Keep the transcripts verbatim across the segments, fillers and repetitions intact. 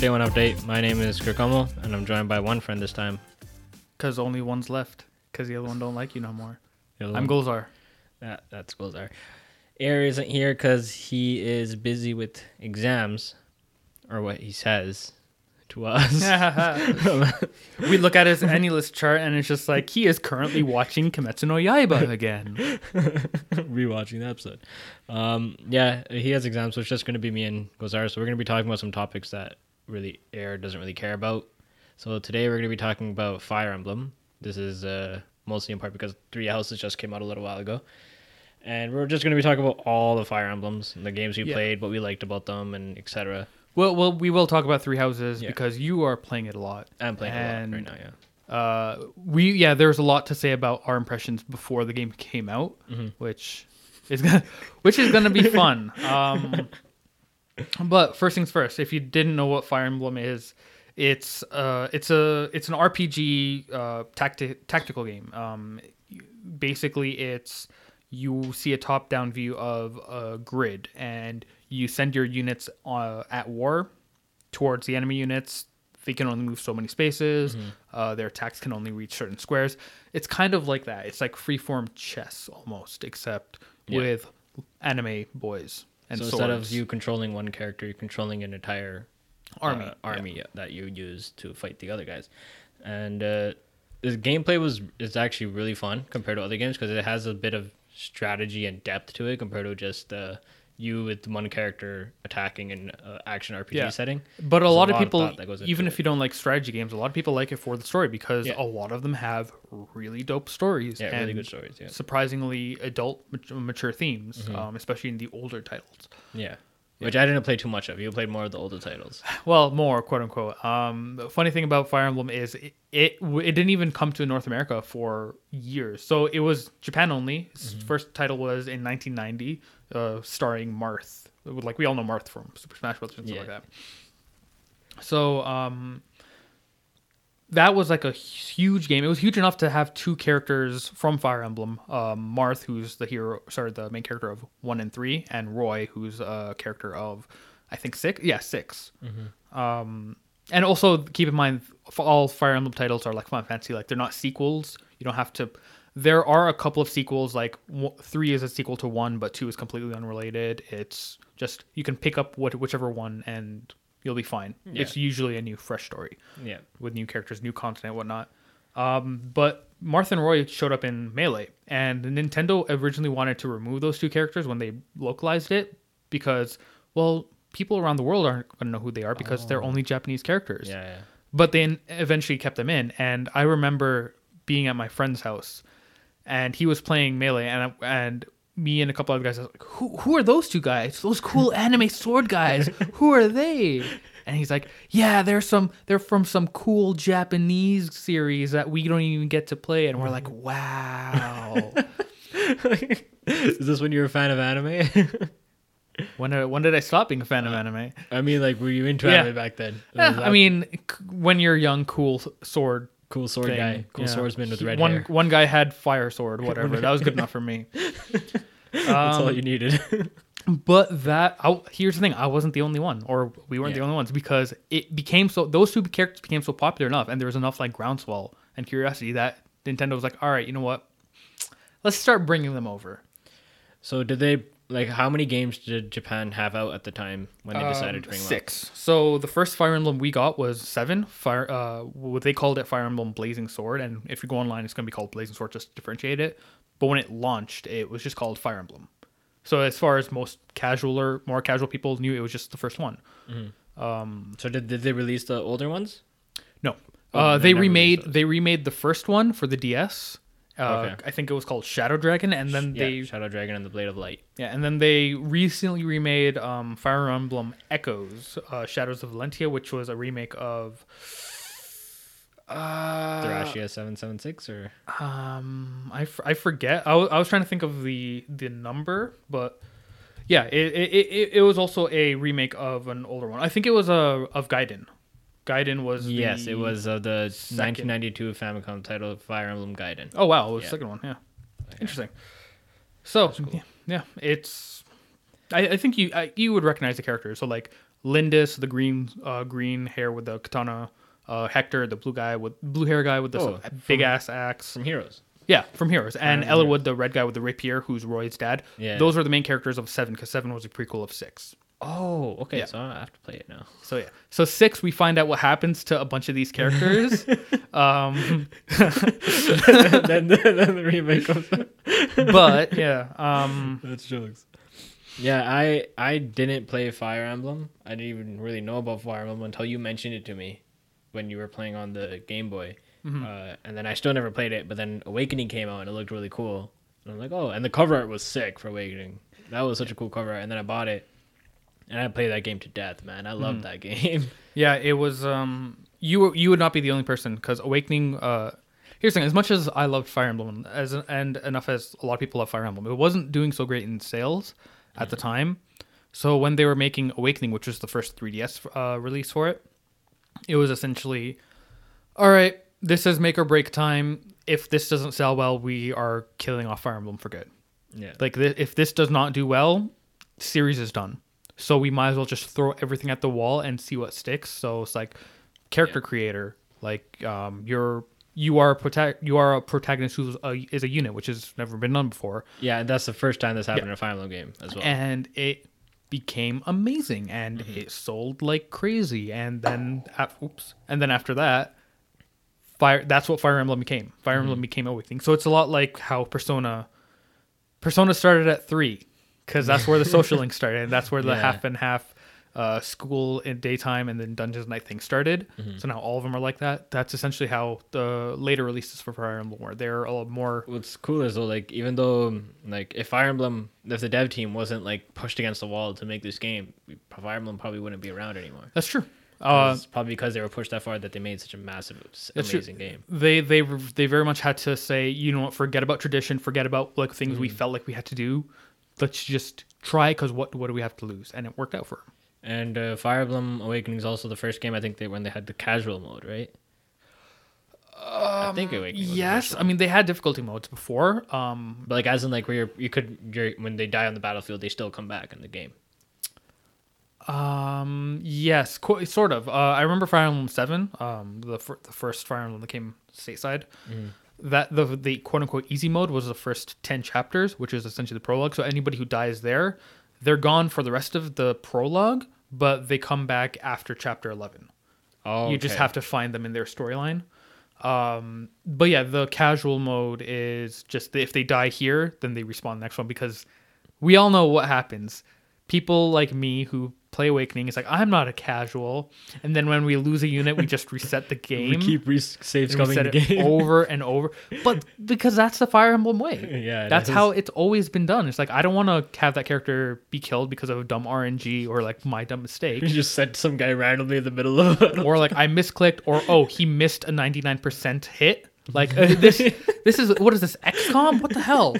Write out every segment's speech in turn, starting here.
Day One Update. My name is Kirkomo, and I'm joined by one friend this time. Because only one's left. Because the other one don't like you no more. The other I'm one- Golzar. That, that's Golzar. Air isn't here because he is busy with exams, or what he says to us. We look at his AnyList chart and it's just like, he is currently watching Kimetsu no Yaiba again. Rewatching the episode. Um, yeah, he has exams, so it's just going to be me and Golzar. So we're going to be talking about some topics that really Air doesn't really care about. So today we're going to be talking about Fire Emblem. This is uh, mostly in part because Three Houses just came out a little while ago. And we're just going to be talking about all the Fire Emblems and the games we Yeah. played, what we liked about them, and et cetera. Well, well, we will talk about Three Houses Yeah. because you are playing it a lot. I'm playing And, a lot right now, yeah. Uh, we yeah, there's a lot to say about our impressions before the game came out, Mm-hmm. which is gonna, which is gonna be fun. Um, but first things first, if you didn't know what Fire Emblem is, it's uh, it's a it's an R P G uh, tacti- tactical game. Um, basically, it's you see a top-down view of a grid, and you send your units uh, at war towards the enemy units. They can only move so many spaces. Mm-hmm. Uh, their attacks can only reach certain squares. It's kind of like that. It's like freeform chess almost, except Yeah. with anime boys and So swords. instead of you controlling one character, you're controlling an entire Army, uh, army that you use to fight the other guys. And uh, the gameplay was is actually really fun compared to other games because it has a bit of strategy and depth to it compared to just uh, you with one character attacking an uh, action R P G Yeah. setting. But a There's lot a of lot of people, thought that goes into even it. if you don't like strategy games, a lot of people like it for the story because Yeah. a lot of them have really dope stories. Yeah, and really good stories. Yeah, surprisingly adult, mat- mature themes, Mm-hmm. um, especially in the older titles. yeah. Which I didn't play too much of. You played more of the older titles. Well, more quote unquote. Um, the funny thing about Fire Emblem is it, it it didn't even come to North America for years. So it was Japan only. Its Mm-hmm. first title was in nineteen ninety, uh, starring Marth. Like we all know Marth from Super Smash Bros. And stuff Yeah. like that. So um, that was like a huge game. It was huge enough to have two characters from Fire Emblem. Um, Marth, who's the hero, sorry, the main character of one and three, and Roy, who's a character of, I think six. Yeah, six. Um, and also keep in mind, f- all Fire Emblem titles are like Final Fantasy. Like they're not sequels. You don't have to. There are a couple of sequels. Like w- three is a sequel to one, but two is completely unrelated. It's just you can pick up what whichever one and you'll be fine. Yeah. It's usually a new, fresh story Yeah. with new characters, new content, whatnot. Um, but Marth and Roy showed up in Melee, and Nintendo originally wanted to remove those two characters when they localized it because, well, people around the world aren't going to know who they are because they're only Japanese characters. Yeah, yeah. But they eventually kept them in, and I remember being at my friend's house, and he was playing Melee, and and me and a couple other guys, I was like, who, who are those two guys? Those cool anime sword guys. Who are they? And he's like, yeah, they're some, they're from some cool Japanese series that we don't even get to play. And we're like, wow. Is this when you were a fan of anime? when, did, when did I stop being a fan of anime? I mean, like, were you into Yeah. anime back then? Eh, Was I that mean, c- when you're young, cool sword cool sword thing. guy, cool Yeah. swordsman with red one, hair. One guy had fire sword, whatever. That was good enough for me. That's all Um, you needed. But that, I, here's the thing: I wasn't the only one, or we weren't Yeah. the only ones, because it became so. Those two characters became so popular enough, and there was enough like groundswell and curiosity that Nintendo was like, "All right, you know what? Let's start bringing them over." So did they like how many games did Japan have out at the time when they decided to bring them out? Um, Six. So the first Fire Emblem we got was seven. Fire, uh, what they called it Fire Emblem Blazing Sword, and if you go online, it's gonna be called Blazing Sword just to differentiate it. But when it launched, it was just called Fire Emblem. So as far as most casual or more casual people knew, it was just the first one. So did, did they release the older ones? No, Oh, uh, they they never remade released those. they remade the first one for the D S. Uh, Okay. I think it was called Shadow Dragon, and then Yeah, they Shadow Dragon and the Blade of Light. yeah, and then they recently remade um, Fire Emblem Echoes, uh, Shadows of Valentia, which was a remake of. Uh, Thracia seven seven six or um, I, f- I forget. I was, I was trying to think of the the number, but yeah, it it, it it was also a remake of an older one. I think it was a of Gaiden. Gaiden was yes, the- it was uh, the second- nineteen ninety-two Famicom title Fire Emblem Gaiden. Oh wow, it was Yeah. the second one. Yeah, interesting. So cool. yeah, yeah, it's. I, I think you I, you would recognize the characters. So like Lindis, the green uh, green hair with the katana. Uh, Hector, the blue guy with blue hair guy with the Oh, big from- ass axe. From Heroes. Yeah, from Heroes. And Fire Emblem Elwood, the red guy with the rapier, who's Roy's dad. Yeah. Those are the main characters of seven, because seven was a prequel of six. Oh, okay. Yeah. So I have to play it now. So yeah. So six, we find out what happens to a bunch of these characters. um, then, then the remake comes out. but yeah. Um, That's jokes. Yeah, I I didn't play Fire Emblem. I didn't even really know about Fire Emblem until you mentioned it to me when you were playing on the Game Boy. Mm-hmm. Uh, and then I still never played it, but then Awakening came out and it looked really cool. And I'm like, oh, and the cover art was sick for Awakening. That was such a cool cover art. And then I bought it, and I played that game to death, man. I loved that game. yeah, it was. Um, you were- you would not be the only person, because Awakening. Uh, here's the thing: as much as I loved Fire Emblem, as and enough as a lot of people love Fire Emblem, it wasn't doing so great in sales at the time. So when they were making Awakening, which was the first three D S uh, release for it, it was essentially, all right, this is make or break time. If this doesn't sell well, we are killing off Fire Emblem for good. Yeah. Like, th- if this does not do well, series is done. So we might as well just throw everything at the wall and see what sticks. So it's like character Yeah. creator, like um, you're you are a prota- you are a protagonist who is a unit, which has never been done before, Yeah, and that's the first time this happened Yeah. in a Fire Emblem game as well. and it became amazing, and Mm-hmm. it sold like crazy. And then, af- oops, and then after that, fire. That's what Fire Emblem became. Fire Mm-hmm. Emblem became Awakening. So it's a lot like how Persona. Persona started at three, because that's where the social link started, and that's where the Yeah. half and half uh, school in daytime and then dungeons night thing started. Mm-hmm. So now all of them are like that. That's essentially how the later releases for Fire Emblem were. They're a lot more. What's cool is though, like even though like if Fire Emblem, if the dev team wasn't like pushed against the wall to make this game, Fire Emblem probably wouldn't be around anymore. That's true. Uh, It's probably because they were pushed that far that they made such a massive, That's true. amazing game. they they they very much had to say, you know what, forget about tradition, forget about like things Mm-hmm. we felt like we had to do. Let's just try, because what what do we have to lose? And it worked out for them. And uh, Fire Emblem Awakening is also the first game I think they when they had the casual mode, right? I think Awakening. was the Yes, first I mean they had difficulty modes before. Um, But like as in like where you're, you could you're, when they die on the battlefield, they still come back in the game. um, yes, qu- sort of. Uh, I remember Fire Emblem Seven, um, the fir- the first Fire Emblem that came stateside. That the the quote unquote easy mode was the first ten chapters, which is essentially the prologue. So anybody who dies there, they're gone for the rest of the prologue, but they come back after chapter eleven. Oh, You just have to find them in their storyline. Um, but yeah, the casual mode is just if they die here, then they respawn the next one, because we all know what happens. People like me who play Awakening, it's like, I'm not a casual. And then when we lose a unit, we just reset the game. We keep re- saves and we coming set in the it game. over and over. But because that's the Fire Emblem way. Yeah, it That's is. how it's always been done. It's like, I don't want to have that character be killed because of a dumb R N G or like my dumb mistake. You just sent some guy randomly in the middle of it. Or like I misclicked, or oh, he missed a ninety-nine percent hit. Like uh, this this is what is this, X COM? What the hell?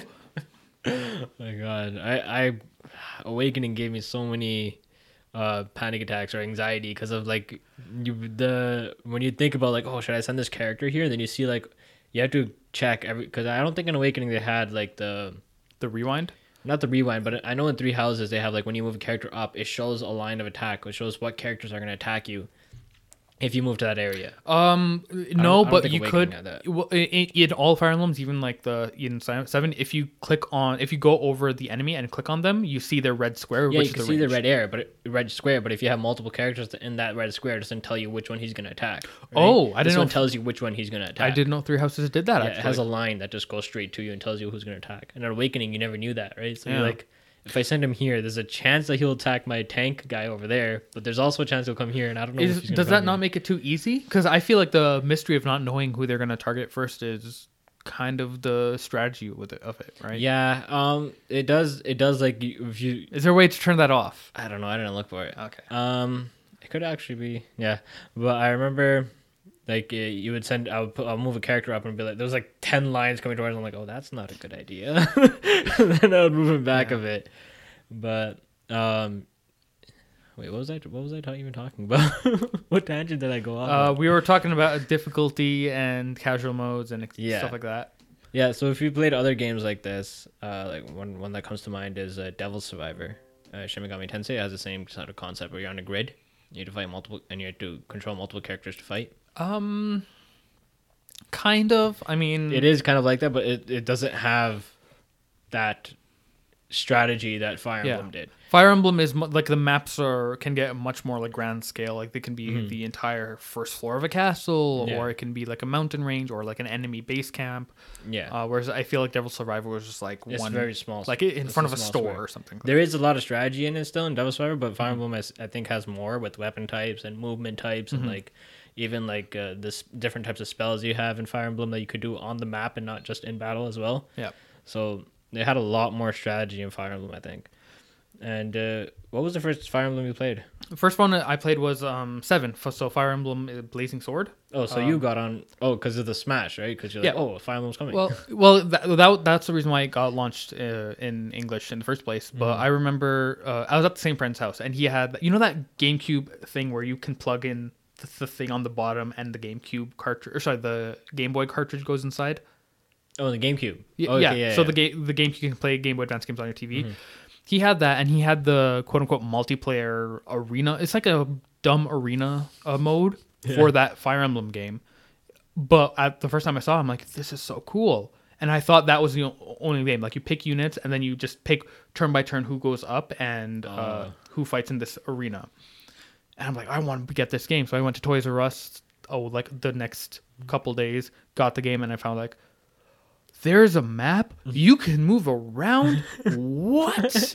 My God, I, I Awakening gave me so many uh, panic attacks or anxiety because of like you the when you think about like, oh, should I send this character here? And then you see like you have to check every, because I don't think in Awakening they had like the The rewind? not the rewind, but I know in Three Houses they have like when you move a character up, it shows a line of attack, which shows what characters are going to attack you if you move to that area. Um, no, I don't but think you Awakening could. had that. Well, in, in all Fire Emblems, even like the in Seven, if you click on, if you go over the enemy and click on them, you see their red square. Yeah, which you is can the see the range. red area, but it, red square. But if you have multiple characters in that red square, it doesn't tell you which one he's going to attack. right? Oh, I didn't This know one if- tells you which one he's going to attack. I didn't know Three Houses did that. Yeah, actually, it has a line that just goes straight to you and tells you who's going to attack. And in Awakening, you never knew that, right? So Yeah. you're like, if I send him here, there's a chance that he'll attack my tank guy over there, but there's also a chance he'll come here, and I don't know. Is, if he's gonna does come that here. not make it too easy? Because I feel like the mystery of not knowing who they're going to target first is kind of the strategy with it, of it, right? Yeah, um, it does. It does like you- if you. Is there a way to turn that off? I don't know. I didn't look for it. Okay. Um, it could actually be, yeah. But I remember, like, uh, you would send, I would put, I'll move a character up and be like, there was like ten lines coming towards. I'm like, oh, that's not a good idea. Then I would move him back Yeah. a bit. But, um, wait, what was I? What was I ta- even talking about? What tangent did I go off? Uh, on? we were talking about difficulty and casual modes and ex- Yeah. stuff like that. Yeah. So if you played other games like this, uh, like one one that comes to mind is uh, Devil Survivor. Uh, uh, Shin Megami Tensei. It has the same sort of concept where you're on a grid. You have to fight multiple, and you have to control multiple characters to fight. Um, kind of. I mean, It is kind of like that, but it, it doesn't have that strategy that Fire Yeah. Emblem did. Fire Emblem is mu- like the maps are can get much more like grand scale. Like they can be Mhm. the entire first floor of a castle, Yeah. or it can be like a mountain range, or like an enemy base camp. Yeah, Uh, whereas I feel like Devil Survivor was just like it's one, very small. like in it's front of a small store square. or something. There is a lot of strategy in it still in Devil Survivor, but Mm-hmm. Fire Emblem has, I think has more with weapon types and movement types Mm-hmm. and like even like uh, this different types of spells you have in Fire Emblem that you could do on the map and not just in battle as well. Yeah. So they had a lot more strategy in Fire Emblem, I think. And uh, what was the first Fire Emblem you played? The first one I played was um seven. F- So Fire Emblem uh, Blazing Sword. Oh, so you got on oh because of the Smash, right? Because you're like, Yeah. oh, Fire Emblem's coming. Well, well, that, that that's the reason why it got launched uh, in English in the first place. But Mm. I remember uh, I was at the same friend's house, and he had you know that GameCube thing where you can plug in the, the thing on the bottom, and the GameCube cartridge, or sorry, the Game Boy cartridge goes inside. oh, the GameCube. Yeah, Oh, yeah. okay, yeah. So yeah. the game the GameCube can play Game Boy Advance games on your T V. He had that, and he had the quote unquote multiplayer arena. It's like a dumb arena uh, mode for Yeah. that Fire Emblem game. But at the first time I saw it, I'm like, this is so cool. And I thought that was the o- only game. Like you pick units, and then you just pick turn by turn who goes up and uh, Oh. who fights in this arena. And I'm like, I want to get this game. So I went to Toys R Us. Oh, like the next couple days, got the game, and I found like, there's a map. You can move around. What?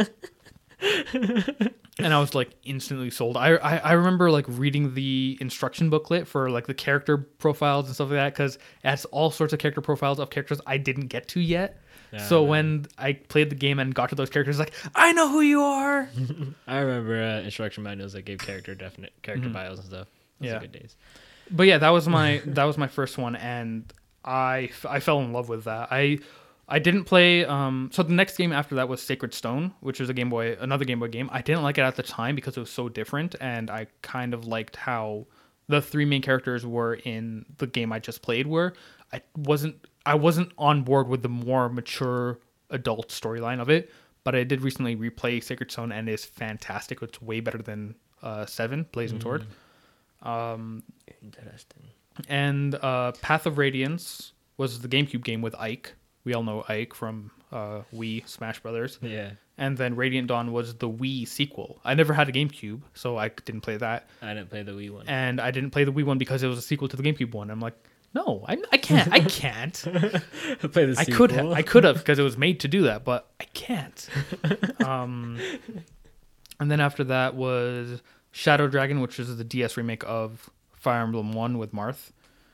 And I was like instantly sold. I, I I remember like reading the instruction booklet for like the character profiles and stuff like that, because it has all sorts of character profiles of characters I didn't get to yet. So Yeah. when I played the game and got to those characters, like, I know who you are. I remember uh, instruction manuals that gave character definite character bios and stuff. Those Yeah. are good days. But yeah, that was my that was my first one, and I, f- I fell in love with that. I I didn't play. Um, so the next game after that was Sacred Stone, which was a Game Boy, another Game Boy game. I didn't like it at the time because it was so different, and I kind of liked how the three main characters were in the game I just played. Were I wasn't I wasn't on board with the more mature adult storyline of it, but I did recently replay Sacred Stone, and it's fantastic. It's way better than uh, Seven Blazing Sword. Um, Interesting. and uh, Path of Radiance was the GameCube game with Ike. We all know Ike from uh, Wii Smash Brothers. Yeah. And then Radiant Dawn was the Wii sequel. I never had a GameCube, so I didn't play that. I didn't play the Wii one. And I didn't play the Wii one because it was a sequel to the GameCube one. I'm like, no, I, I can't. I can't. I played the I could have. I could have because it was made to do that, but I can't. Um, and then after that was Shadow Dragon, which is the D S remake of Fire Emblem One with Marth.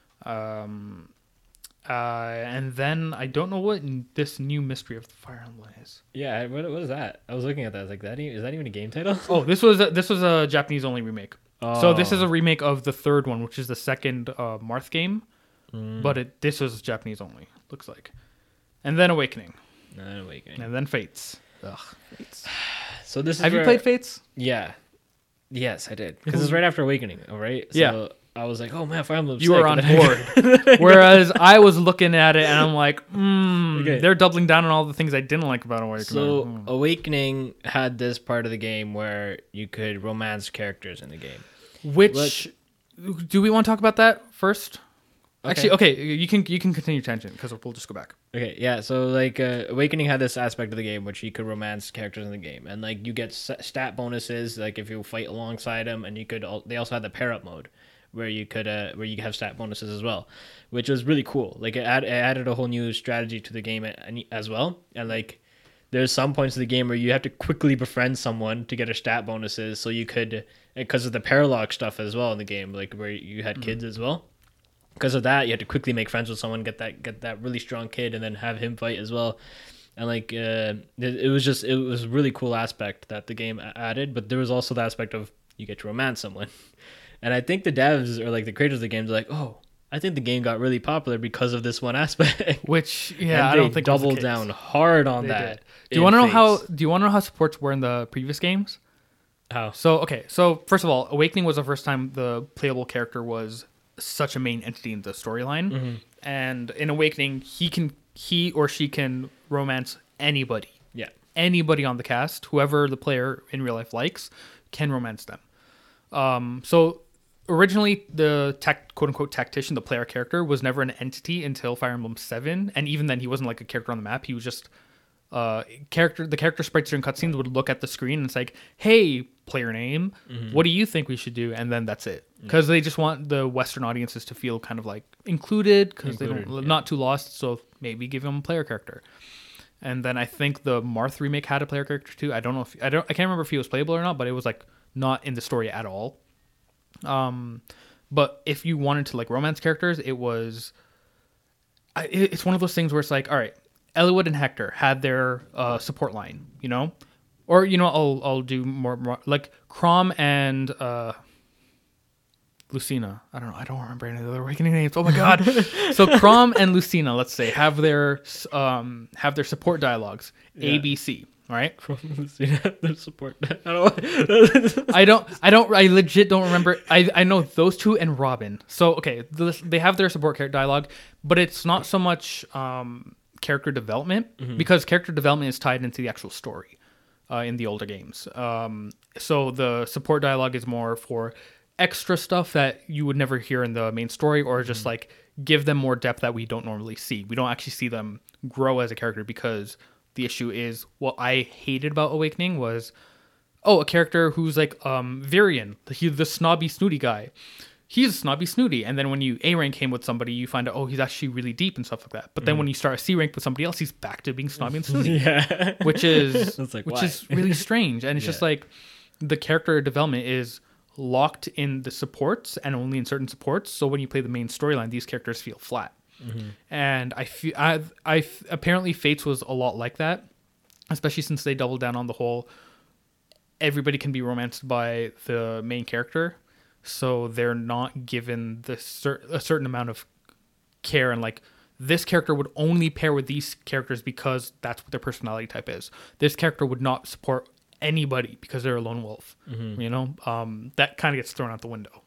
Um, uh, and then I don't know what n- this new mystery of the Fire Emblem is. Yeah, what, what is that? I was looking at that. I was like, that e- is that even a game title? Oh, this was a, this was a Japanese only remake. So this is Oh. a remake of the third one, which is the second uh, Marth game, Mm. but it this was Japanese only. Looks like, and then Awakening, Not Awakening. and then Fates. Ugh, Fates. So this is Have you where- played Fates? Yeah. Yes, I did. Because it's right after Awakening, all right? So Yeah. I was like, oh man, Fire Emblem's You were sick. on And then- board. Whereas I was looking at it and I'm like, hmm, Okay. they're doubling down on all the things I didn't like about Awakening. So Hmm. Awakening had this part of the game where you could romance characters in the game. Which do we want to talk about that first? Okay. Actually, okay, you can you can continue tangent because we'll just go back. Okay, yeah. So like, uh, Awakening had this aspect of the game which you could romance characters in the game, and like you get s- stat bonuses like if you fight alongside them, and you could. Al- they also had the pair up mode where you could uh, where you have stat bonuses as well, which was really cool. Like it, add, it added a whole new strategy to the game a- and- as well, and like there's some points of the game where you have to quickly befriend someone to get a stat bonuses, so you could because of the paralogue stuff as well in the game, like where you had kids as well. Because of that, you had to quickly make friends with someone, get that get that really strong kid, and then have him fight as well. And like, uh, it, it was just it was a really cool aspect that the game a- added. But there was also the aspect of you get to romance someone. And I think the devs or like the creators of the games are like, oh, I think the game got really popular because of this one aspect. Which And yeah, I they don't think was the doubled case. down hard on They that. did. Do you in want to know how? Fates. Do you want to know how supports were in the previous games? How? So okay, so first of all, Awakening was the first time the playable character was such a main entity in the storyline, Mm-hmm. and in Awakening, he can he or she can romance anybody. Yeah. anybody on the cast, whoever the player in real life likes, can romance them. Um, so originally, the tech, quote unquote tactician, the player character, was never an entity until Fire Emblem seven, and even then, he wasn't like a character on the map. He was just uh character. The character sprites during cutscenes would look at the screen and it's like, "Hey, player name, mm-hmm. what do you think we should do?" And then that's it, because mm-hmm. they just want the Western audiences to feel kind of like included, because they don't yeah. not too lost. So maybe give them a player character. And then I think the Marth remake had a player character too. I don't know if I don't I can't remember if he was playable or not, but it was like not in the story at all. Um, but if you wanted to like romance characters, it was. I, it's one of those things where it's like, all right, Eliwood and Hector had their uh, support line, you know, or you know, I'll I'll do more, more like Chrom and uh, Lucina. I don't know. I don't remember any of the other Awakening names. Oh my god! So Chrom and Lucina, let's say, have their um have their support dialogues. Yeah. A B C. Right? Their support. I don't. I don't. I don't. I legit don't remember. I I know those two and Robin. So okay, this, they have their support character dialogue, but it's not so much um, character development mm-hmm. because character development is tied into the actual story uh, in the older games. Um, so the support dialogue is more for extra stuff that you would never hear in the main story, or just mm-hmm. like give them more depth that we don't normally see. We don't actually see them grow as a character because. The issue is what I hated about Awakening was, oh, a character who's like um, Virion, the, the snobby, snooty guy. He's snobby, snooty. And then when you A rank him with somebody, you find out, oh, he's actually really deep and stuff like that. But then mm. when you start a C rank with somebody else, he's back to being snobby and snooty. Yeah. Which is like, which why? is really strange. And it's yeah. just like the character development is locked in the supports and only in certain supports. So when you play the main storyline, these characters feel flat. Mm-hmm. And I feel I I apparently Fates was a lot like that, especially since they doubled down on the whole everybody can be romanced by the main character, so they're not given the cer- a certain amount of care, and like this character would only pair with these characters because that's what their personality type is. This character would not support anybody because they're a lone wolf. Mm-hmm. You know, um, that kind of gets thrown out the window.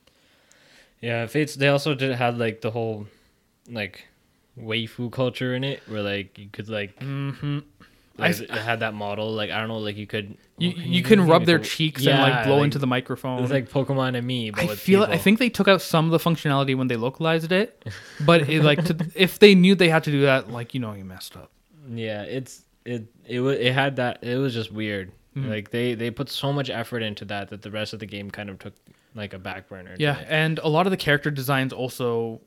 Yeah, Fates. They also did have like the whole. Like waifu culture in it, where like you could like, mm-hmm. like I, it had that model. Like I don't know, like you could you you, you can rub their like, cheeks yeah, and like blow like, into the microphone. It's like Pokemon and me. But I with feel people. I think they took out some of the functionality when they localized it, but it, like to, if they knew they had to do that, like you know, you messed up. Yeah, it's it it was it had that. It was just weird. Mm-hmm. Like they they put so much effort into that that the rest of the game kind of took like a back burner. Yeah, and a lot of the character designs also.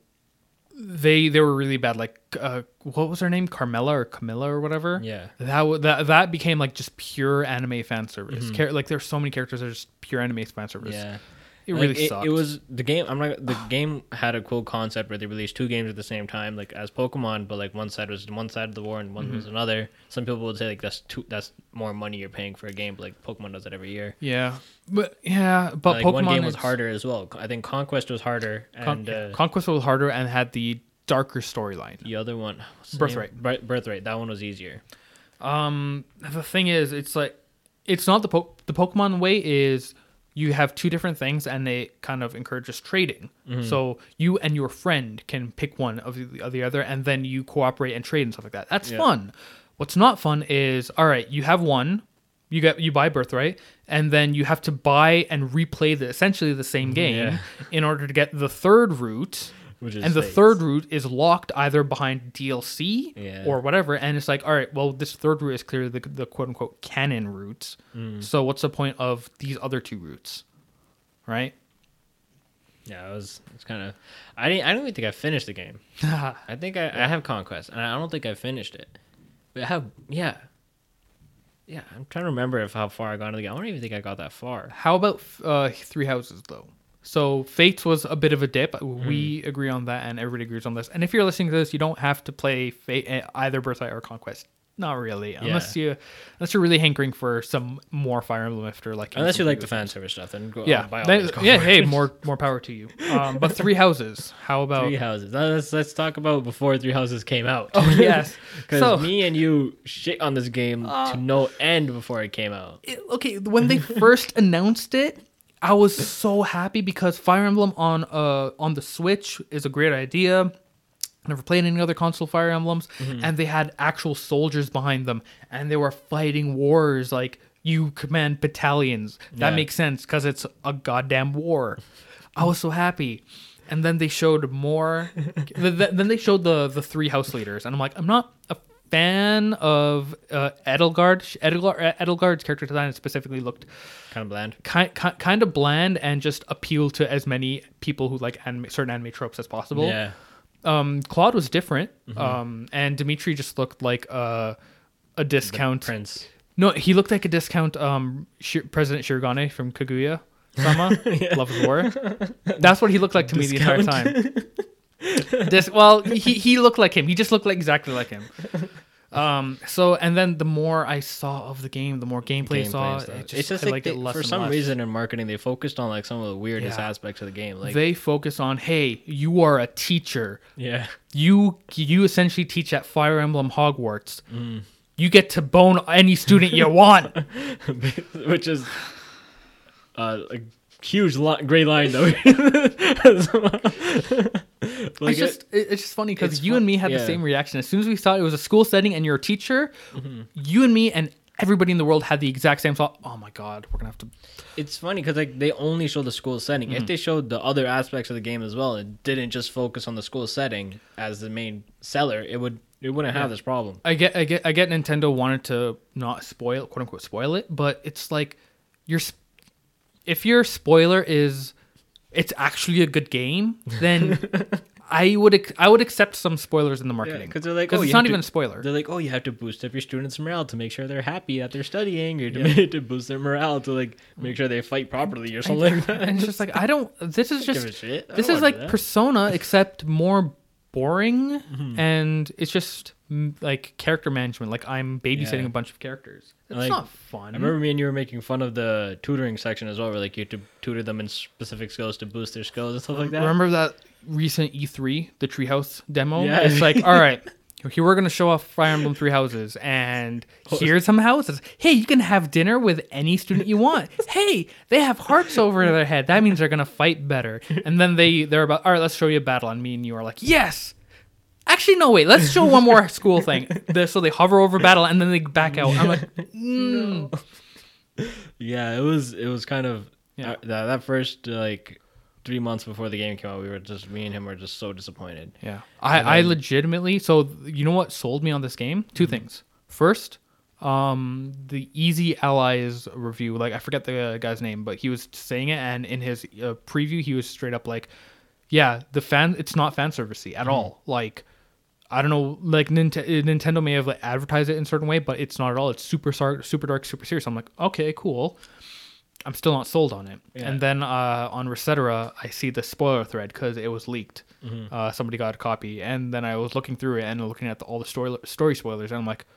They they were really bad. Like uh, what was her name, Carmela or Camilla or whatever. Yeah, that w- that that became like just pure anime fan service. Mm-hmm. Char- like there's so many characters that are just pure anime fan service. Yeah, it like, really it, sucked. It was the game. I'm not. The game had a cool concept where they released two games at the same time, like as Pokemon, but like one side was one side of the war and one mm-hmm. was another. Some people would say like that's too. That's more money you're paying for a game, but like Pokemon does it every year. Yeah, but yeah, but like, Pokemon one game was is... harder as well. I think Conquest was harder, Con- and uh, Conquest was harder and had the darker storyline. The other one, Birthright. Bir- Birthright. That one was easier. Um, the thing is, it's like it's not the po- the Pokemon way is you have two different things and they kind of encourages trading. Mm-hmm. So you and your friend can pick one of the, of the other, and then you cooperate and trade and stuff like that. That's yeah. fun. What's not fun is, all right, you have one, you get you buy Birthright, and then you have to buy and replay the essentially the same game yeah. in order to get the third route. Which is and the Fates. Third route is locked either behind D L C yeah. or whatever. And it's like, all right, well, this third route is clearly the, the quote unquote canon route. Mm. So what's the point of these other two routes? Right? Yeah, it was it's kind of. I didn't. I don't even think I finished the game. I think I, I have Conquest, and I don't think I finished it. But I have. Yeah. Yeah, I'm trying to remember if how far I got into the game. I don't even think I got that far. How about uh, Three Houses, though? So Fates was a bit of a dip. Mm. We agree on that, and everybody agrees on this. And if you're listening to this, you don't have to play Fate, either Birthright or Conquest. Not really, yeah. unless you unless you're really hankering for some more Fire Emblem after like. Unless you like the fan service stuff, then go. Yeah, by all that, means, go yeah. Hey, more more power to you. Um, but Three Houses, how about Three Houses? Let's let's talk about before Three Houses came out. Oh yes, because so, me and you shit on this game uh, to no end before it came out. It, okay, when they first announced it. I was so happy because Fire Emblem on uh on the Switch is a great idea. never played any other console Fire Emblems, Mm-hmm. and they had actual soldiers behind them, and they were fighting wars. Like, you command battalions. That Yeah. makes sense because it's a goddamn war. I was so happy. And then they showed more. th- th- then they showed the the three house leaders, and I'm like, I'm not a fan of uh, Edelgard. Edelgard. Edelgard's character design specifically looked Kind of bland. kind kind of bland and just appealed to as many people who like anime, certain anime tropes as possible. Yeah. Um, Claude was different, Mm-hmm. um, and Dimitri just looked like a a discount. Prince. No, he looked like a discount. Um, Shir- President Shirogane from Kaguya Sama, Love is War. That's what he looked like to me the entire time. This, well, he he looked like him. He just looked like exactly like him. Um. So, and then the more I saw of the game, the more gameplay, I Gameplay saw. and stuff. It just, it's just I like liked they, it less for and some less. reason in marketing they focused on like some of the weirdest Yeah. aspects of the game. Like They focus on, hey, you are a teacher. yeah, You you essentially teach at Fire Emblem Hogwarts. Mm. You get to bone any student you want. which is uh, a huge li- gray line though. Like it's just it, it's just funny because it's you fun- and me had yeah. the same reaction as soon as we saw it was a school setting and you're a teacher. Mm-hmm. You and me and everybody in the world had the exact same thought. Oh my god, we're gonna have to. it's funny because like they only show the school setting. Mm-hmm. If they showed the other aspects of the game as well, and didn't just focus on the school setting as the main seller, it would it wouldn't have this problem. I get I get I get Nintendo wanted to not spoil quote unquote spoil it, but it's like you're sp- if your spoiler is it's actually a good game, then I would ac- I would accept some spoilers in the marketing because they're like, because oh, it's you not have even to- a spoiler. They're like, oh, you have to boost up your students' morale to make sure they're happy that they're studying, or to, to boost their morale to like make sure they fight properly or something like that. And it's just like I don't. This is Give just a shit. I this don't is wanna do like that. Persona except more boring, Mm-hmm. and it's just mm, like character management. Like I'm babysitting Yeah. a bunch of characters. It's Like, not fun. I remember me and you were making fun of the tutoring section as well, where like you had to tutor them in specific skills to boost their skills and stuff like that. Remember that recent E three, the Treehouse demo? Yeah. It's like, all right, here we're gonna show off Fire Emblem Three Houses, and here's some houses. Hey, you can have dinner with any student you want. Hey, they have hearts over their head. That means they're gonna fight better. And then they they're about, all right, let's show you a battle. And me and you are like, yes. Actually, no, wait. Let's show one more school thing. They- So they hover over battle and then they back out. I'm like, mm. Yeah, it was it was kind of Yeah. uh, that that first like three months before the game came out, we were just me and him were just so disappointed. Yeah. I, And I then- legitimately, so you know what sold me on this game? Two Mm-hmm. things. First, um, the Easy Allies review, like I forget the guy's name, but he was saying it, and in his uh, preview, he was straight up like, yeah, the fan, it's not fan servicey at Mm-hmm. all. Like, I don't know, like Nint- Nintendo may have like advertised it in a certain way, but it's not at all. It's super, sar- super dark, super serious. I'm like, okay, cool. I'm still not sold on it. Yeah. And then uh, on Resetera, I see the spoiler thread because it was leaked. Mm-hmm. Uh, somebody got a copy, and then I was looking through it and looking at the, all the story story spoilers, and I'm like,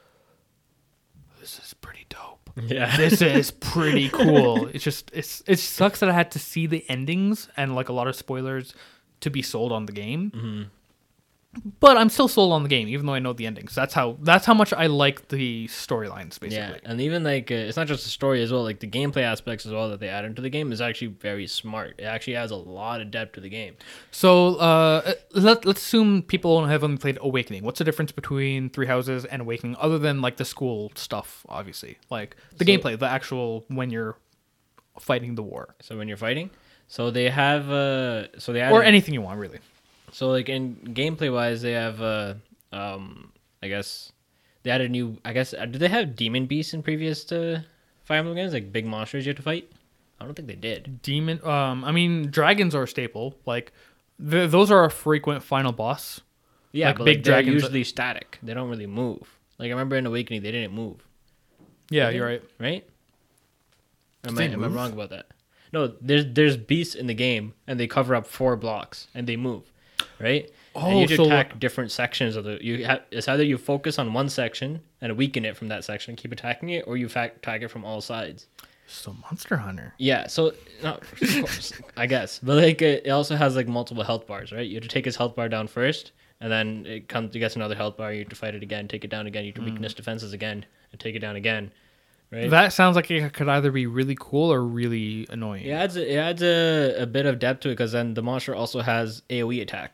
this is pretty dope. Yeah, This is pretty cool. It's just it's it sucks that I had to see the endings and like a lot of spoilers to be sold on the game. Mm-hmm. But I'm still sold on the game, even though I know the endings. That's how that's how much I like the storylines, basically. yeah, and even like uh, it's not just the story as well. Like the gameplay aspects as well that they add into the game is actually very smart. It actually adds a lot of depth to the game. So uh, let, let's assume people have only played Awakening. What's the difference between Three Houses and Awakening, other than like the school stuff, obviously? Like the So- gameplay, the actual when you're fighting the war. So when you're fighting, so they have uh, so they add Or anything you want, really. So like in gameplay wise, they have uh um I guess they added a new I guess uh, did they have demon beasts in previous to Fire Emblem games, like big monsters you have to fight? I don't think they did. Demon, um, I mean, dragons are a staple. Like, th- those are a frequent final boss. Yeah, Like but big like, they're dragons- usually static. They don't really move. Like I remember in Awakening, they didn't move. Yeah, Did they? you're right. Right? Am, they I, am I move? wrong about that? No, there's there's beasts in the game, and they cover up four blocks, and they move, right? and Oh, you have to so attack different sections of the. You have it's either you focus on one section and weaken it from that section, keep attacking it, or you fa- attack it from all sides. so Monster Hunter. Yeah, so no, of course, I guess, but like it, it also has like multiple health bars, right? You have to take his health bar down first, and then it comes to gets another health bar. You have to fight it again, take it down again. You have to weaken its defenses again, and take it down again, right? That sounds like it could either be really cool or really annoying. It adds a, it adds a, a bit of depth to it because then the monster also has AoE attacks,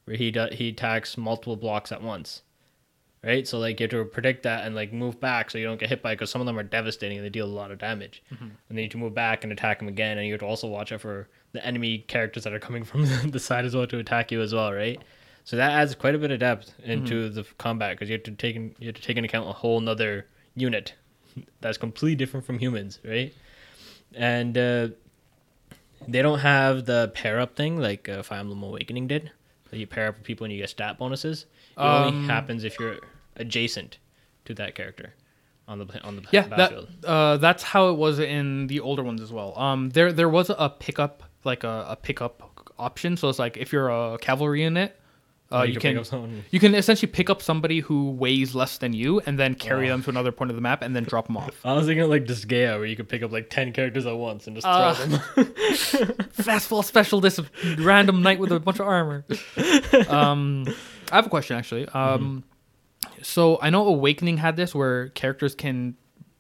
where he do, he attacks multiple blocks at once. Right, so like you have to predict that and like move back so you don't get hit by it because some of them are devastating and they deal a lot of damage. Mm-hmm. And then you need to move back and attack them again, and you have to also watch out for the enemy characters that are coming from the side as well to attack you as well, right? So that adds quite a bit of depth into mm-hmm. the combat because you have to take in, you have to take into account a whole nother unit that's completely different from humans, right? And uh, they don't have the pair up thing like uh, Fire Emblem Awakening did. So you pair up with people and you get stat bonuses. It um, only happens if you're adjacent to that character on the on the yeah, battlefield. That, uh, that's how it was in the older ones as well. Um, there there was a pickup like a, a pickup option. So it's like if you're a cavalry unit, uh, oh, you, you can, can you can essentially pick up somebody who weighs less than you and then carry oh. them to another point of the map and then drop them off. I was thinking like Disgaea where you could pick up like ten characters at once and just uh, throw them. Fastball special, this random knight with a bunch of armor. Um. I have a question, actually. Um, mm-hmm. So I know Awakening had this where characters can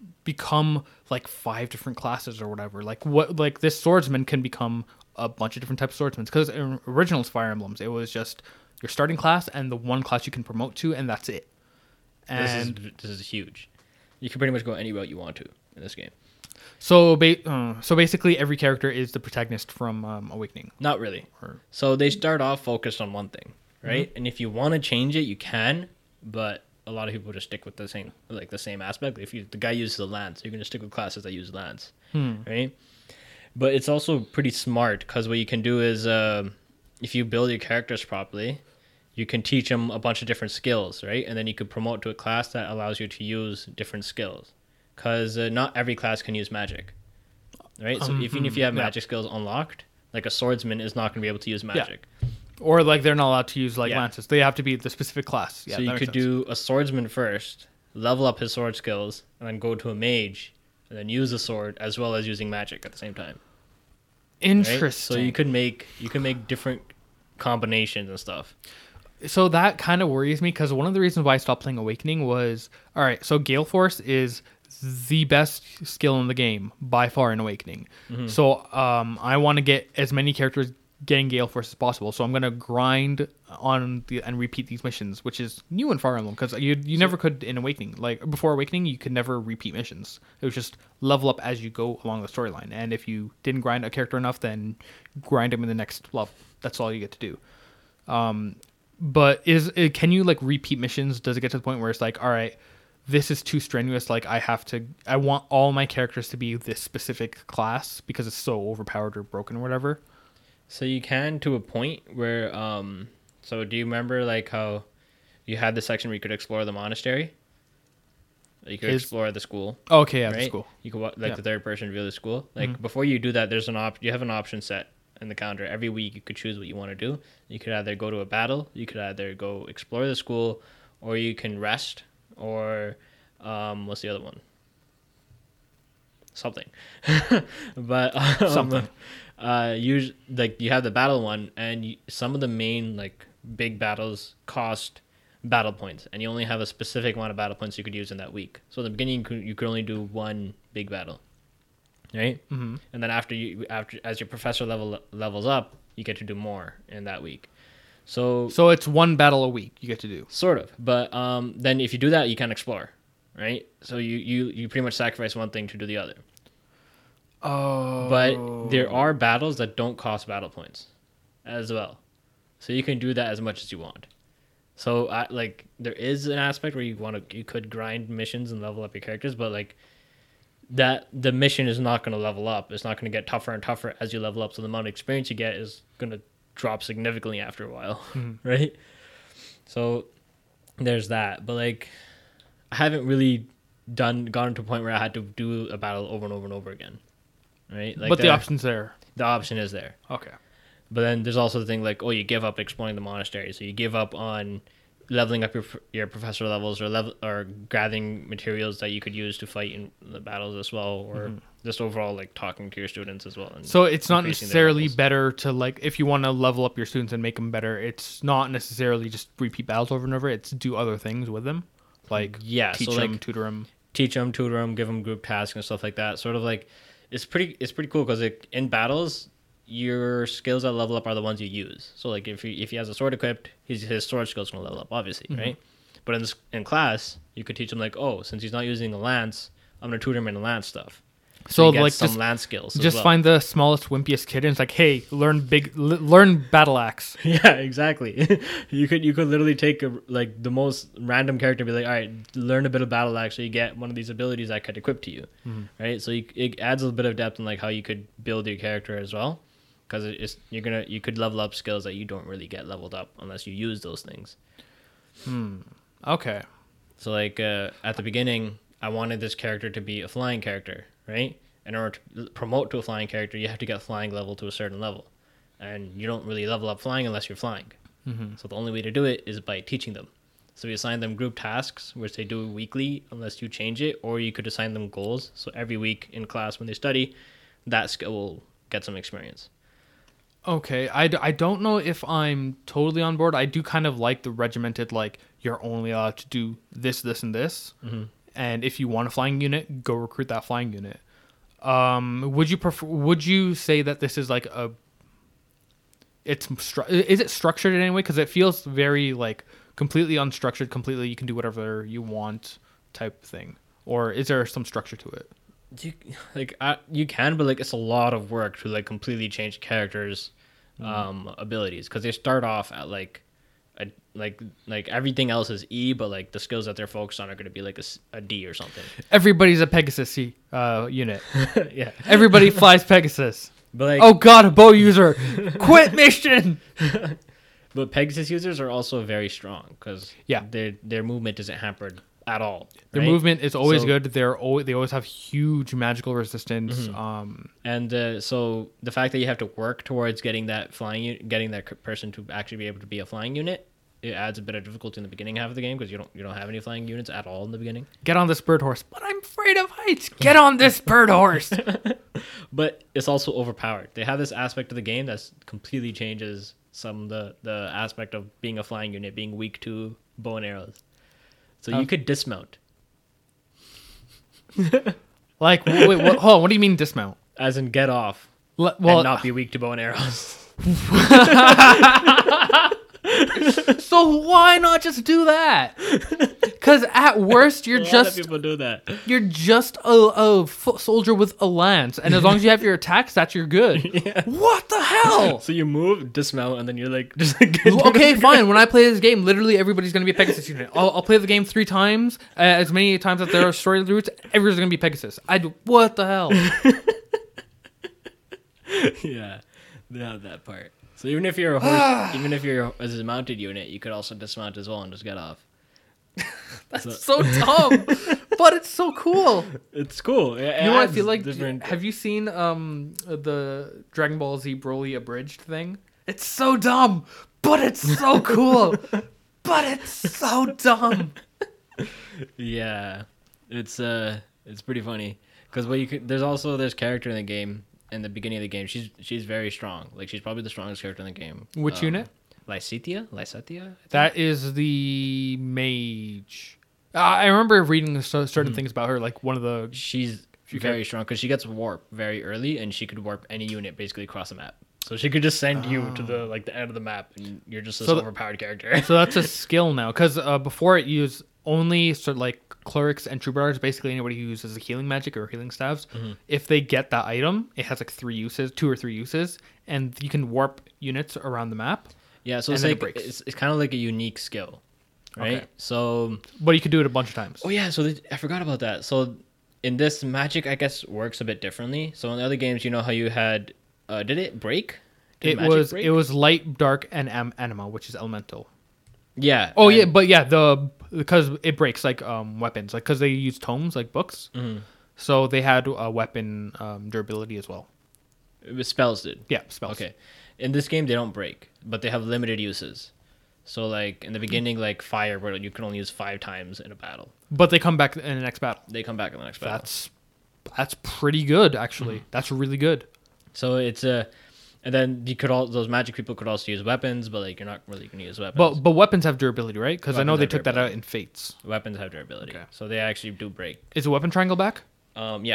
become like five different classes or whatever. Like what? Like this swordsman can become a bunch of different types of swordsmen. Because in original Fire Emblems, it was just your starting class and the one class you can promote to, and that's it. And this is this is huge. You can pretty much go any route you want to in this game. So, ba- uh, so basically, every character is the protagonist from um, Awakening. Not really. Or... So they start off focused on one thing. Right, mm-hmm. And if you want to change it, you can, but a lot of people just stick with the same, like the same aspect. If you the guy uses a lance, you're gonna stick with classes that use lance, hmm. right? But it's also pretty smart because what you can do is, uh, if you build your characters properly, you can teach them a bunch of different skills, right? And then you could promote to a class that allows you to use different skills, because uh, not every class can use magic, right? So um, even if you have yeah. magic skills unlocked, like a swordsman is not gonna be able to use magic. Yeah. Or like they're not allowed to use like yeah. lances. They have to be the specific class. Yeah, so you could sense. do a swordsman first, level up his sword skills, and then go to a mage, and then use a sword as well as using magic at the same time. Interesting. Right? So you could make you can make different combinations and stuff. So that kind of worries me because one of the reasons why I stopped playing Awakening was all right. So Gale Force is the best skill in the game by far in Awakening. Mm-hmm. So um, I want to get as many characters getting Gale Force as possible, so I'm gonna grind on the and repeat these missions, which is new in Fire Emblem because you you so, never could in Awakening. Like before Awakening, you could never repeat missions. It was just level up as you go along the storyline, and if you didn't grind a character enough, then grind him in the next level. That's all you get to do. Um, but is can you like repeat missions? Does it get to the point where it's like, all right, this is too strenuous. Like I have to, I want all my characters to be this specific class because it's so overpowered or broken or whatever. So you can to a point where, um, so do you remember like how you had the section where you could explore the monastery? You could His... explore the school. Oh, okay, yeah, right? the school. You could like yeah. the third person view of the school. Like mm-hmm. before you do that, there's an op. You have an option set in the calendar. Every week you could choose what you want to do. You could either go to a battle, you could either go explore the school, or you can rest, or um, what's the other one? Something. but um, something. Uh, you like you have the battle one, and you, some of the main like big battles cost battle points, and you only have a specific amount of battle points you could use in that week. So in the beginning, you could, you could only do one big battle, right? Mm-hmm. And then after you after as your professor level levels up, you get to do more in that week. So so it's one battle a week you get to do, sort of. But um, then if you do that, you can explore, right? So you you you pretty much sacrifice one thing to do the other. Oh. But there are battles that don't cost battle points as well. So you can do that as much as you want. So I, like there is an aspect where you want to you could grind missions and level up your characters, but like that the mission is not going to level up. It's not going to get tougher and tougher as you level up, so the amount of experience you get is going to drop significantly after a while, mm-hmm. right? So there's that. But like I haven't really done gotten to a point where I had to do a battle over and over and over again. Right, like but the, the option's there. The option is there. Okay. But then there's also the thing like, oh, you give up exploring the monastery, so you give up on leveling up your your professor levels or level or gathering materials that you could use to fight in the battles as well, or mm-hmm. just overall like talking to your students as well. And so it's not necessarily better to like if you want to level up your students and make them better. It's not necessarily just repeat battles over and over. It's do other things with them, like yeah, teach so them, like, tutor them, teach them, tutor them, give them group tasks and stuff like that. Sort of like. It's pretty. It's pretty cool because in battles, your skills that level up are the ones you use. So like if he if he has a sword equipped, his his sword skills gonna level up, obviously, Mm-hmm. right? But in this, in class, you could teach him like, oh, since he's not using a lance, I'm gonna tutor him in lance stuff. So, he gets like, some just, lance skills. as just well. find the smallest, wimpiest kid, and it's like, hey, learn big, l- learn battle axe. Yeah, exactly. you could you could literally take a, like the most random character and be like, all right, learn a bit of battle axe, so you get one of these abilities I could equip to you, Mm-hmm. right? So you, it adds a bit of depth in like how you could build your character as well, because it's you're gonna you could level up skills that you don't really get leveled up unless you use those things. Okay. So like uh, at the beginning, I wanted this character to be a flying character, right? In order to promote to a flying character, you have to get flying level to a certain level, and you don't really level up flying unless you're flying. Mm-hmm. So the only way to do it is by teaching them. So we assign them group tasks, which they do weekly unless you change it, or you could assign them goals. So every week in class when they study, that skill will get some experience. Okay, I, d- I don't know if I'm totally on board. I do kind of like the regimented, like, you're only allowed to do this, this, and this. Mm-hmm. And if you want a flying unit, go recruit that flying unit. Um, would you prefer? Would you say that this is like a? It's stru- is it structured in any way? Because it feels very like completely unstructured. Completely, you can do whatever you want type thing. Or is there some structure to it? You, like I, you can, but like it's a lot of work to like completely change characters' um, abilities because they start off at like a, like like everything else is E, but like the skills that they're focused on are going to be like a, s- a D or something. Everybody's a Pegasus uh, unit. Yeah, Everybody flies Pegasus. but like Oh god, a bow user! Quit mission! but Pegasus users are also very strong because Yeah. their their movement isn't hampered at all. Their right? movement is always So- good. They're always, they always have huge magical resistance. Um, And uh, so the fact that you have to work towards getting that flying, u- getting that c- person to actually be able to be a flying unit, it adds a bit of difficulty in the beginning half of the game because you don't you don't have any flying units at all in the beginning. get on this bird horse. But I'm afraid of heights. Get on this bird horse. But it's also overpowered. They have this aspect of the game that completely changes some of the the aspect of being a flying unit being weak to bow and arrows. So Oh. you could dismount, Like, wait, wait, what, hold on. What do you mean dismount? as in get off, Le- well, and not be weak to bow and arrows. so why not just do that? Because at worst, you're a lot just of people do that. you're just a, a foot soldier with a lance, and as long as you have your attack stats, you're good. What the hell? So you move, dismount, and then you're like just like, get to Okay, the- fine. When I play this game, literally everybody's gonna be a Pegasus unit. I'll, I'll play the game three times, uh, as many times as there are story routes. Everyone's gonna be Pegasus. I do. What the hell? Yeah, they have that part. So even if you're a horse, even if you're as a mounted unit, you could also dismount as well and just get off. That's so dumb, but it's so cool. It's cool. It You know what I adds feel like? different. Have you seen um the Dragon Ball Z Broly abridged thing? It's so dumb, but it's so cool. But it's so dumb. Yeah, it's uh, it's pretty funny because what you could. There's also this character in the game in the beginning of the game. She's she's very strong. Like she's probably the strongest character in the game. Which Um, unit? Lycetia? Lycetia? I think? That is the mage. Uh, I remember reading so- certain things about her. Like one of the She's very strong because she gets warp very early, and she could warp any unit basically across the map. So she could just send you to the like the end of the map, and you're just this So the- overpowered character. so that's a skill now. Because uh, before it used only sort of like clerics and troubadours, basically anybody who uses a healing magic or healing staves. If they get that item, it has like three uses, two or three uses, and you can warp units around the map. Yeah, so And it's then it like breaks. it's, it's kind of like a unique skill, right? Okay. So But you could do it a bunch of times. oh yeah, so th- I forgot about that. So in this, magic I guess works a bit differently. So in the other games, you know how you had, uh, did it break? Did It magic was break? it was light, dark, and am- anima, which is elemental. yeah. Oh and- yeah, but yeah, the because it breaks like um weapons, like because they use tomes like books, Mhm. so they had a weapon um, durability as well. It was spells did. Yeah, spells. Okay. In this game, they don't break, but they have limited uses. So like in the beginning, like fire, where you can only use five times in a battle. But they come back in the next battle. They come back in the next battle. That's that's pretty good actually. Mm-hmm. That's really good. So it's a, and then you could all those magic people could also use weapons, but like you're not really gonna use weapons. But but weapons have durability, right? Because I know Weapons they have took that out durability. in Fates. weapons have durability, Okay. so they actually do break. Is a weapon triangle back? Um, yeah.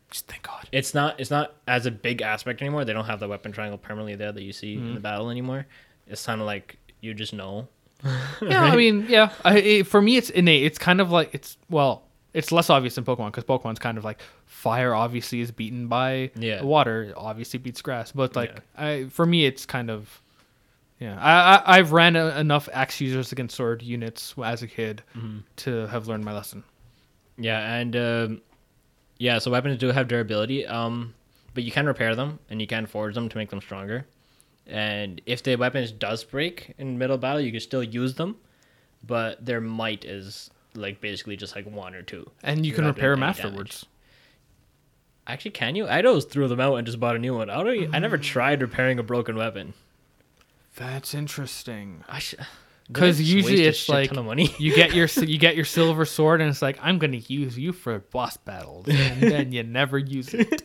Just thank God. It's not it's not as a big aspect anymore. They don't have the weapon triangle permanently there that you see Mm-hmm. in the battle anymore. It's kind of like you just know. Yeah, I mean, yeah. I, it, for me, it's innate. It's kind of like it's well, it's less obvious in Pokemon because Pokemon's kind of like fire. Obviously, is beaten by Yeah. water. Obviously, beats grass. But like, Yeah. I for me, it's kind of yeah. I, I I've ran a, enough axe users against sword units as a kid Mm-hmm. to have learned my lesson. Yeah, and um, yeah, so weapons do have durability, um, but you can repair them and you can forge them to make them stronger. And if the weapons does break in middle of battle, you can still use them, but their might is like basically just like one or two. And you You're can not doing repair them any afterwards. Actually, can you? I always threw them out and just bought a new one. I don't. I never Mm. tried repairing a broken weapon. That's interesting. I sh- Because Did I just usually waste a it's shit like ton of money. you get your you get your silver sword and it's like I'm gonna use you for boss battles and then you never use it.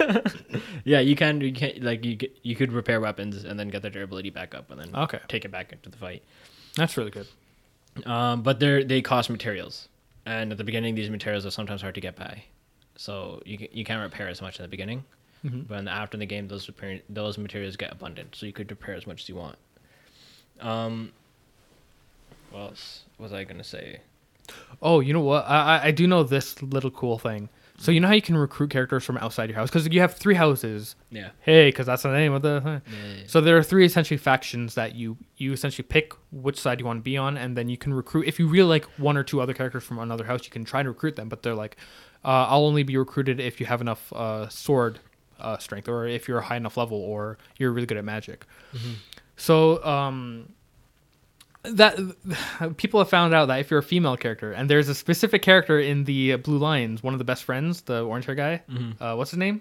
Yeah, you can. You can like you. Get, you could repair weapons and then get their durability back up and then Okay, take it back into the fight. that's really good. Um, but they they cost materials, and at the beginning, these materials are sometimes hard to get by, so you ca- you can't repair as much in the beginning. Mhm. But in the, after the game, those repair, those materials get abundant, so you could repair as much as you want. Um, what else was I gonna say? Oh, you know what? I I- I do know this little cool thing. So you know how you can recruit characters from outside your house because you have three houses. Yeah. Hey, because that's the name of the. Yeah. So there are three essentially factions that you you essentially pick which side you want to be on, and then you can recruit. If you really like one or two other characters from another house, you can try to recruit them. But they're like, uh, I'll only be recruited if you have enough uh, sword uh, strength, or if you're a high enough level, or you're really good at magic. So um, that people have found out that if you're a female character, and there's a specific character in the uh, Blue Lions, one of the best friends, the orange hair guy. Mhm. Uh, what's his name?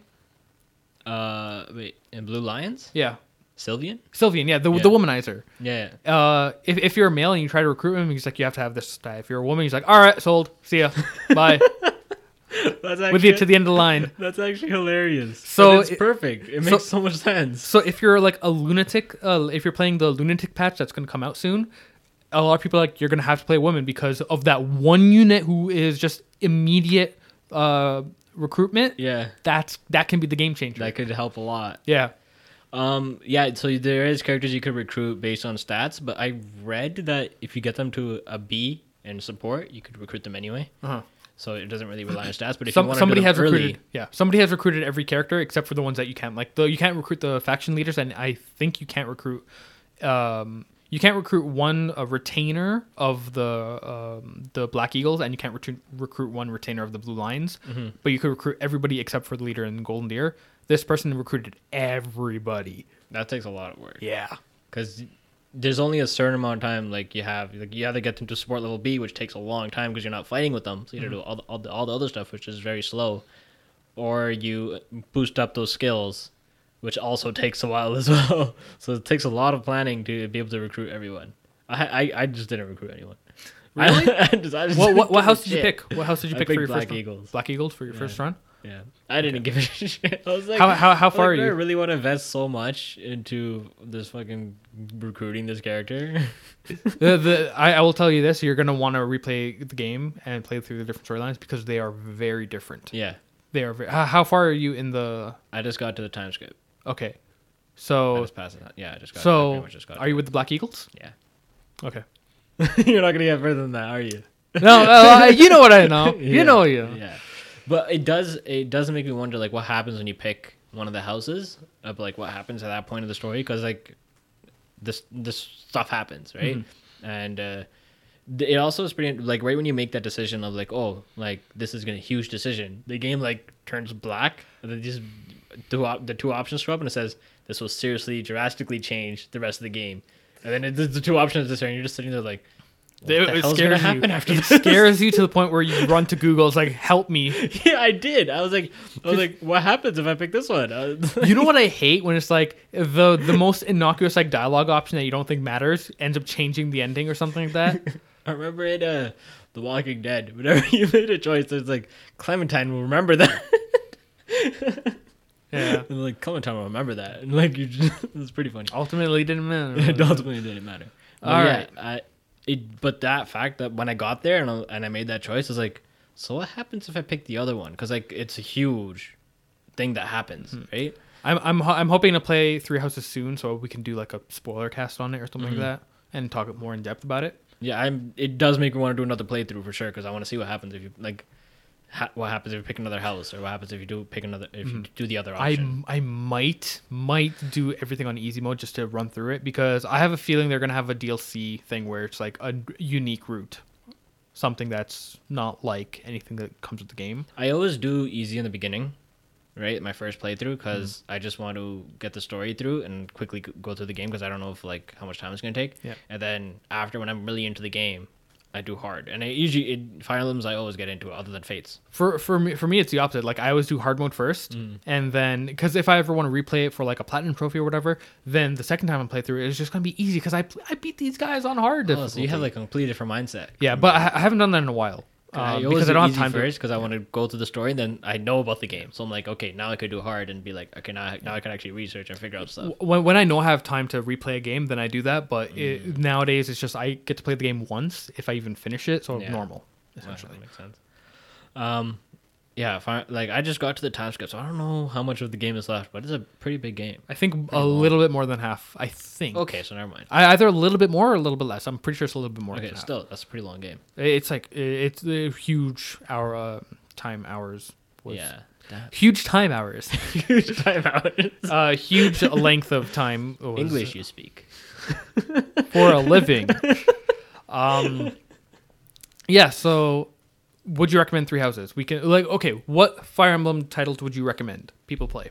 Uh, wait, in Blue Lions, Yeah, Sylvian. Sylvian. Yeah, the Yeah. the womanizer. Yeah. Uh, if, if you're a male and you try to recruit him, he's like, you have to have this guy. If you're a woman, he's like, all right, sold. See ya. Bye. That's With you to the end of the line. That's actually hilarious. So So it's it- perfect. It so- makes so, much sense. So if you're like a lunatic, uh, if you're playing the lunatic patch that's going to come out soon, a lot of people are like, you're going to have to play a woman because of that one unit who is just immediate uh, recruitment. Yeah, That's that can be the game changer. that could help a lot. yeah. Um, yeah. So there is characters you could recruit based on stats, but I read that if you get them to a B in support, you could recruit them anyway. Uh-huh. So it doesn't really rely on stats. But if Some, you want somebody to has early, recruited. Yeah, somebody has recruited every character except for the ones that you can't. Like the you can't recruit the faction leaders, and I think you can't recruit. Um, you can't recruit one a retainer of the um, the Black Eagles, and you can't recruit recruit one retainer of the Blue Lions. Mhm. But you could recruit everybody except for the leader in Golden Deer. This person recruited everybody. that takes a lot of work. Yeah. Because there's only a certain amount of time like you have. Like you either get them to support level B, which takes a long time because you're not fighting with them. So you have to do all the, all the all the other stuff, which is very slow, or you boost up those skills, which also takes a while as well. So it takes a lot of planning to be able to recruit everyone. I I, I just didn't recruit anyone. Really? I, just, I just What didn't what, what give a house did you shit. pick? What house did you I pick for picked your Black first run? Eagles. Black Eagles for your Yeah. first run. Yeah, I didn't give a shit. I was like, How how how I was far like, are do I you? really want to invest so much into this fucking recruiting this character. the, the I, I will tell you this: you're gonna want to replay the game and play through the different storylines because they are very different. Yeah, They are. Very, how, how far are you in the? I just got to the time skip. Okay, I so just passed it. Yeah, I just got. I so pretty much just got are you with the Black Eagles? Yeah. Okay. You're not gonna get further than that, are you? No, uh, you know what I know. You Yeah, know what you know. Yeah, but it does. It does make me wonder, like, what happens when you pick one of the houses of like what happens at that point of the story, because like this this stuff happens, right? Mm-hmm. And uh, th- it also is pretty like right when you make that decision of like, oh, like this is gonna huge decision. The game like turns black, and then just two op- the two options show up, and it says this will seriously drastically change the rest of the game. And then it, the, the two options are there, and you're just sitting there like, what It, the it hell's gonna scares you. happen after It this? scares you to the point where you run to Google. It's like, help me. Yeah, I did. I was like, I was like, what happens if I pick this one? I was You know what I hate when it's like the the most innocuous like dialogue option that you don't think matters ends up changing the ending or something like that. I remember in uh, The Walking Dead, whenever you made a choice, it's like Clementine will remember that. Yeah. And like Clementine will remember that, and like you, just, it's pretty funny. Ultimately, it didn't matter. It ultimately didn't matter. But All yeah, right. I, it, but that fact that when I got there and I, and I made that choice, I was like, so what happens if I pick the other one? Because like it's a huge thing that happens, Mm-hmm. right? I'm I'm ho- I'm hoping to play Three Houses soon, so we can do like a spoiler cast on it or something Mhm. like that, and talk more in depth about it. Yeah, I'm. It does make me want to do another playthrough for sure because I want to see what happens if you like. Ha- what happens if you pick another house, or what happens if you do pick another if you do the other I option? I might might do everything on easy mode just to run through it because I have a feeling they're gonna have a D L C thing where it's like a unique route, something that's not like anything that comes with the game. I always do easy in the beginning, right? My first playthrough because I just want to get the story through and quickly g- go through the game because I don't know if like how much time it's gonna take. Yeah. And then after when I'm really into the game, I do hard. And I usually in Fire Emblems I always get into it, other than Fates. For for me for me it's the opposite. Like I always do hard mode first, and then because if I ever want to replay it for like a platinum trophy or whatever, then the second time I play through it, it's just gonna be easy because I I beat these guys on hard. Oh, so you have like a completely different mindset. yeah, but I, I haven't done that in a while. I Um, always because do I don't have easy time first to. because I want to go through the story, and then I know about the game, so I'm like, okay, now I could do hard and be like, okay, now I, now I can actually research and figure out stuff. When, when I know I have time to replay a game, then I do that. But Mm. it, nowadays, it's just I get to play the game once if I even finish it. So Yeah. normal, Yeah, essentially. that makes sense. Um, yeah, fi- like I just got to the time skip, so I don't know how much of the game is left, but it's a pretty big game. I think a long. little bit more than half. I think. Okay, so never mind. I, either a little bit more or a little bit less. I'm pretty sure it's a little bit more. Okay, than half. still that's a pretty long game. It's like it's a huge hour uh, time hours. Was Yeah, that Huge time hours. huge time out. uh, huge length of time. Was English you speak. for a living. um, yeah. So, would you recommend Three Houses? We can like okay. What Fire Emblem titles would you recommend people play?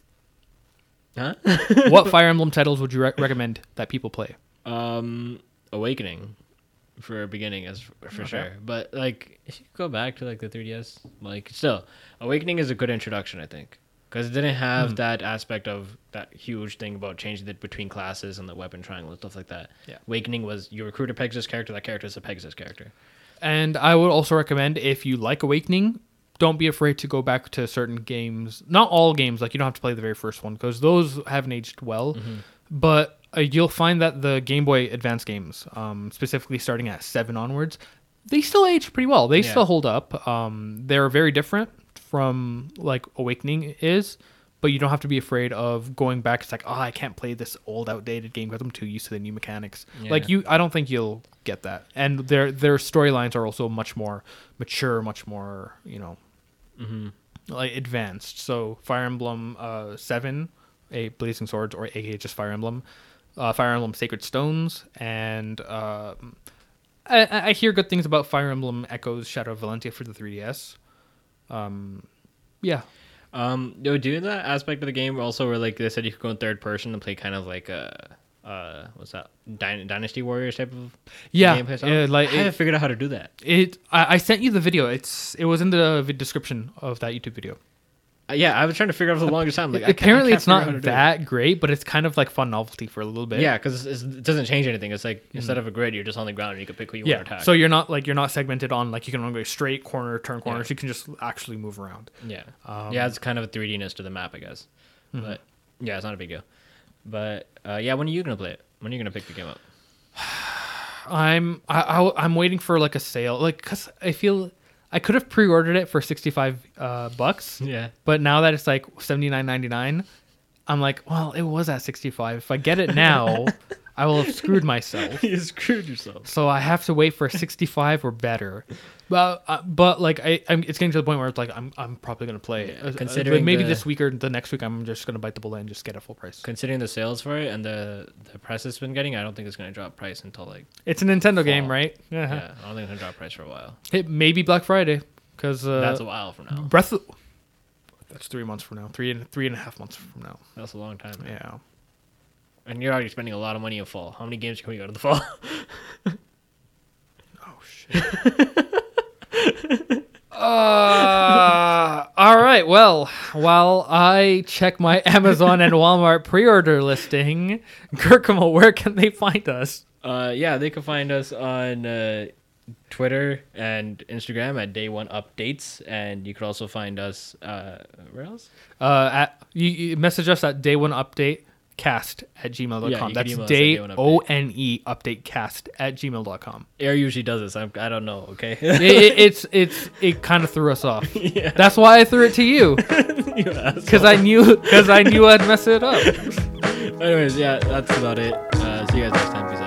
Huh? What Fire Emblem titles would you re- recommend that people play? Um, Awakening for a beginning is for Okay. sure. But like, if you go back to like the three D S, like still, Awakening is a good introduction, I think, because it didn't have Hmm. that aspect of that huge thing about changing it between classes and the weapon triangle and stuff like that. Yeah. Awakening was you recruit a Pegasus character, that character is a Pegasus character. And I would also recommend if you like Awakening, don't be afraid to go back to certain games. Not all games, like you don't have to play the very first one because those haven't aged well. But uh, you'll find that the Game Boy Advance games, um, specifically starting at seven onwards, they still age pretty well. They Yeah. still hold up. Um, they're very different from like Awakening is, but you don't have to be afraid of going back. It's like, oh, I can't play this old, outdated game because I'm too used to the new mechanics. Like Yeah. you, I don't think you'll get that. And their their storylines are also much more mature, much more you know, Mm-hmm. like advanced. So Fire Emblem uh, Seven, a Blazing Swords, or A K A just Fire Emblem, uh, Fire Emblem Sacred Stones, and uh, I, I hear good things about Fire Emblem Echoes Shadow of Valentia for the three D S. Um, yeah. Um, yo, doing that aspect of the game also where like they said you could go in third person and play kind of like a uh what's that Dyn- Dynasty Warriors type of Yeah, gameplay style? yeah, like I haven't it, figured out how to do that. it I, I sent you the video. It's it was in the vid- description of that YouTube video. Uh, yeah, I was trying to figure out for the longest time. Like I can't- I Apparently, can't it's figure out how not to do it. that great, but it's kind of like fun novelty for a little bit. Yeah, because it doesn't change anything. It's like instead of a grid, you're just on the ground and you can pick who you yeah. want to attack. So you're not like you're not segmented on like you can only go straight corner, turn corners. Yeah. You can just actually move around. yeah, Um, yeah, it's kind of a three D-ness to the map, I guess. But yeah, it's not a big deal. But uh, yeah, when are you gonna play it? When are you gonna pick the game up? I'm I, I I'm waiting for like a sale, like because I feel I could have pre-ordered it for sixty-five uh, bucks, Yeah, but now that it's like seventy-nine ninety-nine, I'm like, well, it was at sixty-five. If I get it now, I will have screwed myself. you screwed yourself. So I have to wait for sixty-five or better. But uh, but like I I'm, it's getting to the point where it's like I'm I'm probably gonna play it. Yeah, Uh, considering like maybe the- this week or the next week I'm just gonna bite the bullet and just get a full price. Considering the sales for it and the the price it's been getting, I don't think it's gonna drop price until like It's a Nintendo game, Fall. right? Yeah. yeah, I don't think it's gonna drop price for a while. It may be Black Friday because uh, That's a while from now. Breath. Of, that's three months from now. Three and three and a half months from now. That's a long time. Man. Yeah. And you're already spending a lot of money in fall. How many games can we go to the fall? Oh shit. uh, all right. Well, while I check my Amazon and Walmart pre-order listing, Gurkamo, where can they find us? Uh, yeah, they can find us on uh, Twitter and Instagram at Day One Updates, and you could also find us uh, where else? Uh, at you, you message us at day one update cast at gmail dot Yeah, com. you can That's email us at day day one update. O N E update cast at gmail dot com. Air usually does this. I'm, I don't know. Okay. it, it, it's it's it kind of threw us off. Yeah. That's why I threw it to you. You asshole. Because I knew, because I knew I'd mess it up. Anyways, yeah, that's about it. Uh, see you guys next time. Peace out.